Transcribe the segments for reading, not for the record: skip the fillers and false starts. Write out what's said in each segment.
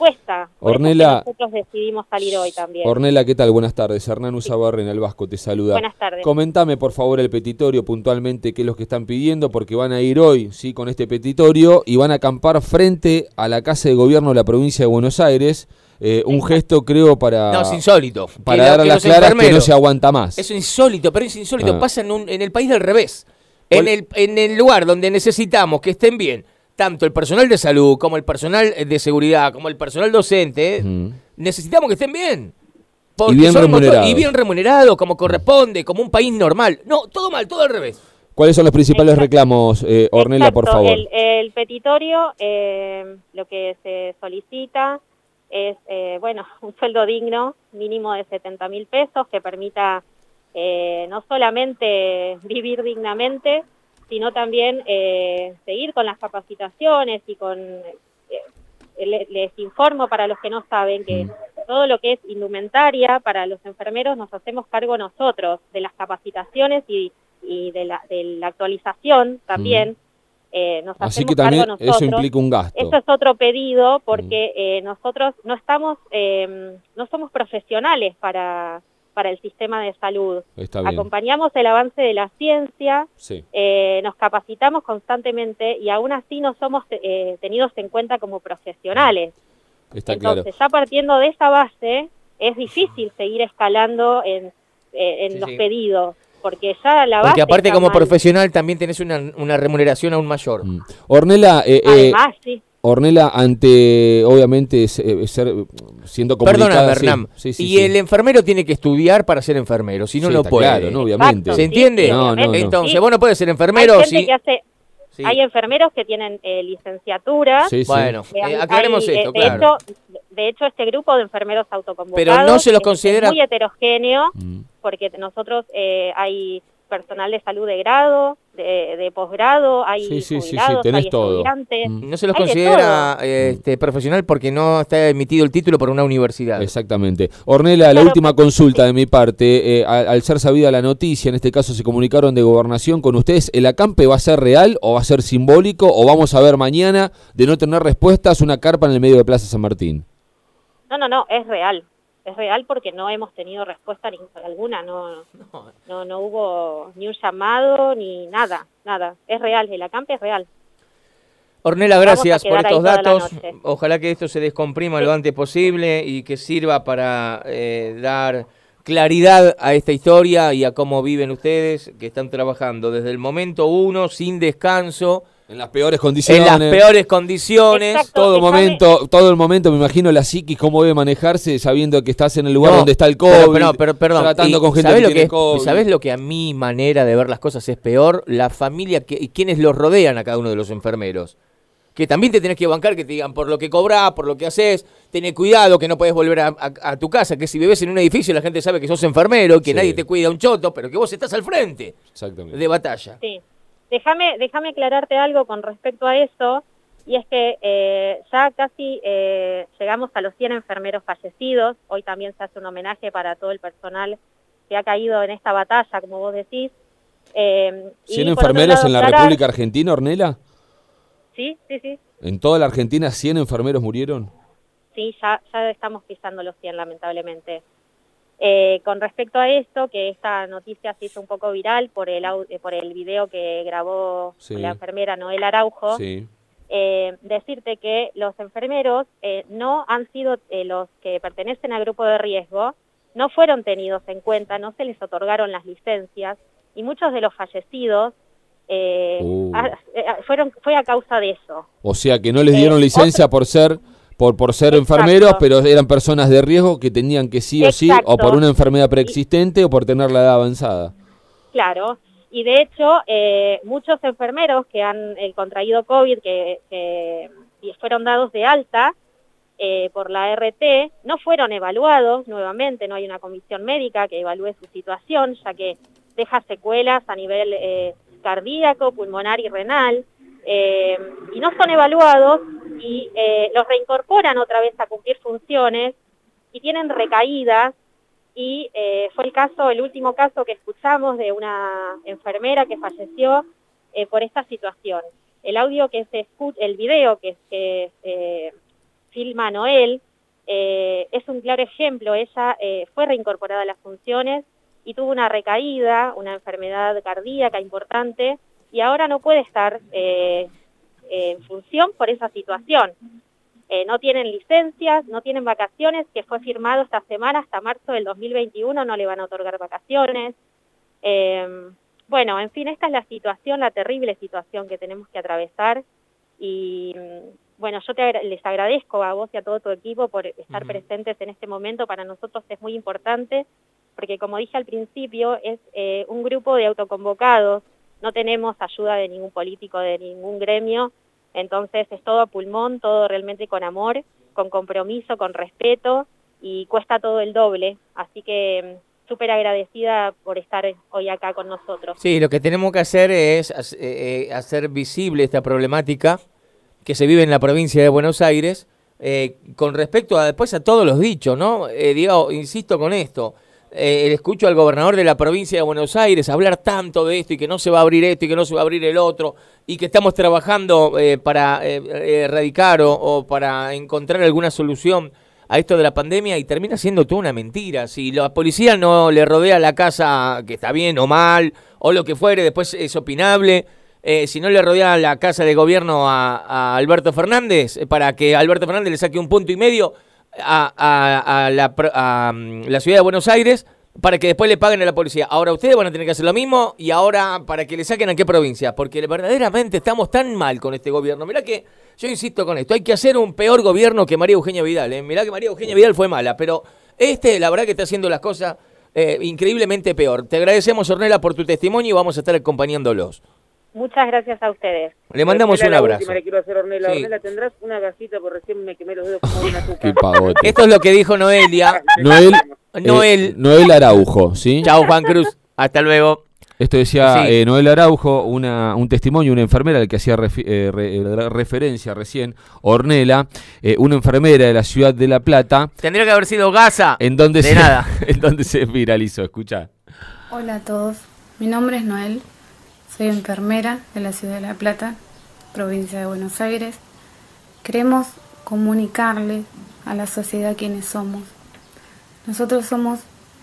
respuesta. Por Ornella, eso que nosotros decidimos salir hoy también. Ornella, ¿qué tal? Buenas tardes. Hernán Usabarren, el Vasco, te saluda. Buenas tardes. Comentame, por favor, el petitorio puntualmente, qué es lo que están pidiendo, porque van a ir hoy, sí, con este petitorio y van a acampar frente a la Casa de Gobierno de la provincia de Buenos Aires. Un gesto, creo, para... No, es insólito. Para dar a las claras que no se aguanta más. Es insólito, pero es insólito. Pasa en el país del revés. En el lugar donde necesitamos que estén bien, tanto el personal de salud, como el personal de seguridad, como el personal docente, necesitamos que estén bien. Y bien remunerados. Y bien remunerados, como corresponde, como un país normal. No, todo mal, todo al revés. ¿Cuáles son los principales reclamos, Ornella, por favor? El petitorio, lo que se solicita es, un sueldo digno, mínimo de 70.000 pesos, que permita no solamente vivir dignamente, sino también seguir con las capacitaciones y con... les informo para los que no saben que todo lo que es indumentaria para los enfermeros nos hacemos cargo nosotros, de las capacitaciones y de la actualización también. Nos Así hacemos que también cargo nosotros. eso implica un gasto. Eso es otro pedido porque nosotros no estamos, no somos profesionales para el sistema de salud. Está bien. Acompañamos el avance de la ciencia, sí. Nos capacitamos constantemente y aún así no somos tenidos en cuenta como profesionales. Está Entonces, claro. ya partiendo de esa base, es difícil seguir escalando en los pedidos. Porque ya la base. Porque aparte, está como mal. Profesional, también tenés una remuneración aún mayor. Ornella, Además, sí. Ornella, ante, obviamente, siendo comunicada... Perdóname, Hernán. Sí, el enfermero tiene que estudiar para ser enfermero, si no, no puede. Claro, ¿no? Obviamente. Exacto, ¿Se entiende? No. Entonces, Sí. vos no podés ser enfermero Hay si... gente que hace... Sí. Hay enfermeros que tienen licenciatura. Sí. Bueno, aclaremos esto, claro. De hecho, este grupo de enfermeros autoconvocados pero no se los considera... es muy heterogéneo, porque nosotros hay personal de salud de grado, de posgrado, hay jubilados, tenés hay todo. estudiantes. No se los hay de considera profesional porque no está emitido el título por una universidad. Exactamente. Ornella, la última consulta de mi parte. Al ser sabida la noticia, en este caso se comunicaron de Gobernación con ustedes, ¿el acampe va a ser real o va a ser simbólico o vamos a ver mañana, de no tener respuestas, una carpa en el medio de Plaza San Martín? No, es real. Es real porque no hemos tenido respuesta alguna, no hubo ni un llamado ni nada. Es real, el acampe es real. Ornella, gracias por estos datos. noche. Ojalá que esto se descomprima lo antes posible y que sirva para dar claridad a esta historia y a cómo viven ustedes, que están trabajando desde el momento 1, sin descanso. En las peores condiciones. En las peores condiciones. Exacto. Todo el momento, me imagino la psiquis, cómo debe manejarse sabiendo que estás en el lugar donde está el COVID. Pero perdón. Tratando con gente que tiene COVID. ¿Sabés lo que a mi manera de ver las cosas es peor? La familia y quienes los rodean a cada uno de los enfermeros. Que también te tenés que bancar, que te digan por lo que cobrás, por lo que haces, tenés cuidado, que no podés volver a tu casa, que si bebés en un edificio la gente sabe que sos enfermero, que nadie te cuida un choto, pero que vos estás al frente de batalla. Sí. Déjame aclararte algo con respecto a eso, y es que ya casi llegamos a los 100 enfermeros fallecidos. Hoy también se hace un homenaje para todo el personal que ha caído en esta batalla, como vos decís. ¿100 enfermeros en la República Argentina, Ornella? Sí. ¿En toda la Argentina 100 enfermeros murieron? Sí, ya estamos pisando los 100, lamentablemente. Con respecto a esto, que esta noticia se hizo un poco viral por el video que grabó la enfermera Noel Araujo, decirte que los enfermeros no han sido los que pertenecen al grupo de riesgo, no fueron tenidos en cuenta, no se les otorgaron las licencias, y muchos de los fallecidos fue a causa de eso. O sea que no les dieron licencia por ser enfermeros, pero eran personas de riesgo que tenían que sí o sí, o por una enfermedad preexistente o por tener la edad avanzada. Claro, y de hecho muchos enfermeros que han contraído COVID, que fueron dados de alta por la RT, no fueron evaluados nuevamente, no hay una comisión médica que evalúe su situación, ya que deja secuelas a nivel cardíaco, pulmonar y renal, y no son evaluados y los reincorporan otra vez a cumplir funciones y tienen recaídas, y fue el último caso que escuchamos de una enfermera que falleció por esta situación. El audio que se escucha, el video que Filma Noel, es un claro ejemplo. Ella fue reincorporada a las funciones y tuvo una recaída, una enfermedad cardíaca importante, y ahora no puede estar en función por esa situación. No tienen licencias, no tienen vacaciones, que fue firmado esta semana, hasta marzo del 2021 no le van a otorgar vacaciones. Bueno, en fin, esta es la situación, la terrible situación que tenemos que atravesar, y bueno, yo les agradezco a vos y a todo tu equipo por estar presentes en este momento. Para nosotros es muy importante, porque como dije al principio, es un grupo de autoconvocados, no tenemos ayuda de ningún político, de ningún gremio, entonces es todo a pulmón, todo realmente con amor, con compromiso, con respeto, y cuesta todo el doble, así que súper agradecida por estar hoy acá con nosotros. Sí, lo que tenemos que hacer es hacer visible esta problemática que se vive en la provincia de Buenos Aires, con respecto a después a todos los dichos, ¿no? Digo, insisto con esto, escucho al gobernador de la provincia de Buenos Aires hablar tanto de esto, y que no se va a abrir esto y que no se va a abrir el otro, y que estamos trabajando para erradicar o para encontrar alguna solución a esto de la pandemia, y termina siendo toda una mentira. Si la policía no le rodea la casa, que está bien o mal, o lo que fuere, después es opinable. Si no le rodea la casa de gobierno a Alberto Fernández, para que Alberto Fernández le saque 1,5 puntos a la ciudad de Buenos Aires, para que después le paguen a la policía. Ahora ustedes van a tener que hacer lo mismo, y ahora para que le saquen a qué provincia, porque verdaderamente estamos tan mal con este gobierno. Mirá que yo insisto con esto, hay que hacer un peor gobierno que María Eugenia Vidal. Mirá que María Eugenia Vidal fue mala, pero la verdad que está haciendo las cosas increíblemente peor. Te agradecemos, Ornella, por tu testimonio, y vamos a estar acompañándolos. Muchas gracias a ustedes. Le mandamos un abrazo. Última le quiero hacer, Ornella. Sí. Ornella, ¿tendrás una gasita? Porque recién me quemé los dedos como una azúcar. Qué pavote. Esto es lo que dijo Noelia. Noel Araujo, ¿sí? Chao, Juan Cruz. Hasta luego. Esto decía Sí. Noel Araujo, un testimonio, una enfermera al que hacía referencia recién, Ornella, una enfermera de la ciudad de La Plata. Tendría que haber sido Gaza. En donde De nada. En donde se viralizó, escuchá. Hola a todos, mi nombre es Noel, soy enfermera de la ciudad de La Plata, provincia de Buenos Aires. Queremos comunicarle a la sociedad quiénes somos. Nosotros somos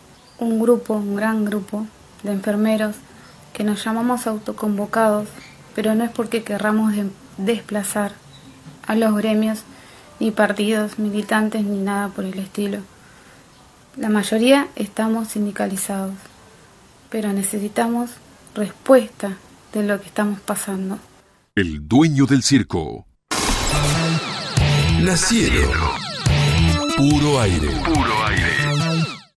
un gran grupo de enfermeros que nos llamamos autoconvocados, pero no es porque querramos desplazar a los gremios, ni partidos, militantes, ni nada por el estilo. La mayoría estamos sindicalizados, pero necesitamos respuesta de lo que estamos pasando. El dueño del circo. Nacieron. Puro aire. Puro aire.